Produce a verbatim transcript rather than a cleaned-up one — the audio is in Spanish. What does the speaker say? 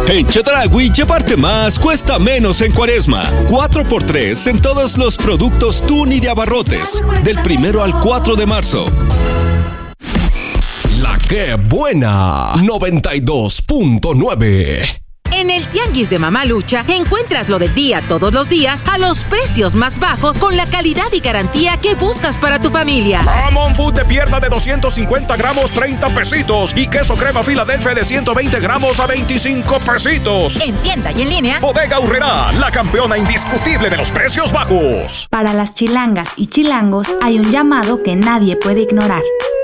En Chedraui, llevarte más cuesta menos en Cuaresma. cuatro por tres en todos los productos Tuni de abarrotes. Del primero al cuatro de marzo. La que buena. noventa y dos punto nueve. En el Tianguis de Mamalucha encuentras lo del día todos los días a los precios más bajos con la calidad y garantía que buscas para tu familia. Jamón Food de pierna de doscientos cincuenta gramos, treinta pesitos. Y queso crema Filadelfia de ciento veinte gramos a veinticinco pesitos. En tienda y en línea. Bodega Aurrerá, la campeona indiscutible de los precios bajos. Para las chilangas y chilangos hay un llamado que nadie puede ignorar.